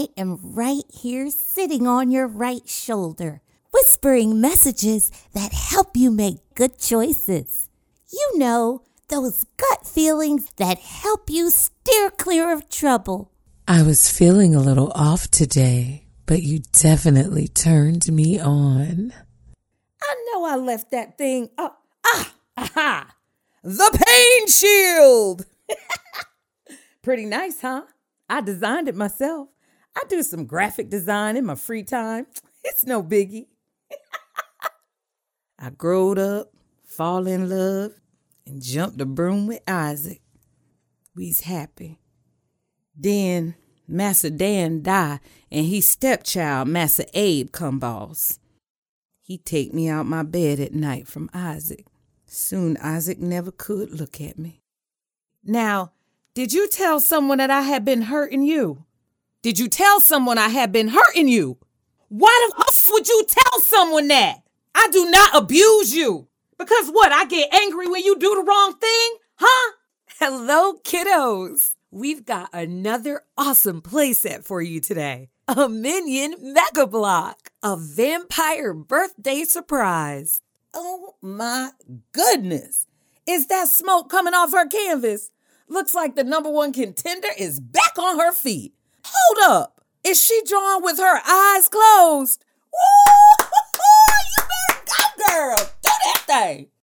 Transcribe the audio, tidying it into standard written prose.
I am right here sitting on your right shoulder, whispering messages that help you make good choices. You know, those gut feelings that help you steer clear of trouble. I was feeling a little off today, but you definitely turned me on. I know I left that thing up. The pain shield. Pretty nice, huh? I designed it myself. I do some graphic design in my free time. It's no biggie. I growed up, fall in love, and jumped the broom with Isaac. We's happy. Then Massa Dan die, and his stepchild, Massa Abe, come boss. He take me out my bed at night from Isaac. Soon Isaac never could look at me. Now, did you tell someone that I had been hurting you? Did you tell someone I had been hurting you? Why the fuck would you tell someone that? I do not abuse you. Because what, I get angry when you do the wrong thing? Huh? Hello, kiddos. We've got another awesome playset for you today. A Minion Mega Block, a vampire birthday surprise. Oh my goodness. Is that smoke coming off her canvas? Looks like the number one contender is back on her feet. Hold up. Is she drawn with her eyes closed? Woo! You better go, girl. Do that thing.